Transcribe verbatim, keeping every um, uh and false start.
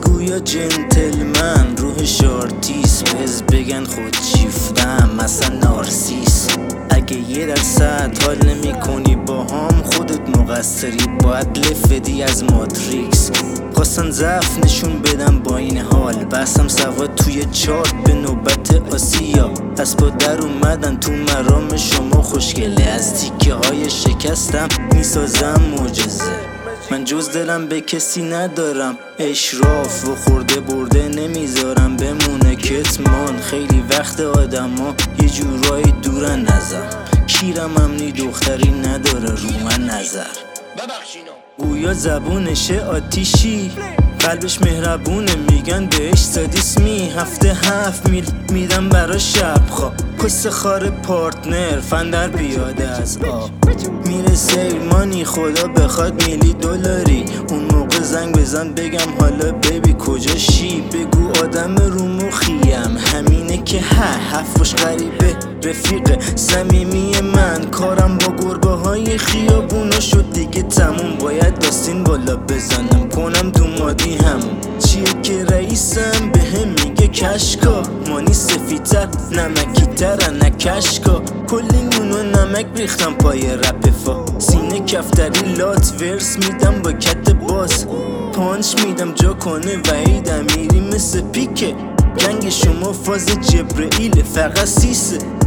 گویا جنتلمن روحش آرتیست، بهز بگن خود شیفتم مثلا نارسیس. اگه یه درصد حال نمی کنی با هم خودت مقصری، باید لفدی از ماتریکس. خواستن ضعف نشون بدم با این حال، بسم سواد توی چارت به نوبت آسیا. پس با در اومدن تو مرام شما خوشگله، از تیکه های شکستم میسازم معجزه. من جز دلم به کسی ندارم، اشراف و خورده برده نمیذارم بمونه کتمان. خیلی وقت آدم ها یه جورایی دورن نزم، کیرم امنی دختری نداره رو من نظر. گویا زبونشه آتیشی، قلبش مهربونه، میگن بهش سادیسمی. هفته هفت میل میدم برا شبخواب، کس خار پارتنر فندر بیاده از آب. میره سیلمانی خدا بخواد میلی دلاری، اون موقع زنگ بزن بگم حالا بیبی کجاشی. بگو آدم رو مخیم همینه که ها حرفش غریبه، رفیق صمیمی من. کارم با گربه های خیابونا شد دیگه تموم، باید داستین بالا بزنم کنم دو مادی همون. چیه که رئیسم به هم میگه کشکا، مانی سفیدتر نمکی تر نکشکا. کلی نون و نمک ریختم پای رپ فا، سینه کفتری لات ورس میدم با کت باز. پانچ میدم جا کنه وحید امیری مثل پیکه، جنگ شما فاز جبرئیل فقط سیسه.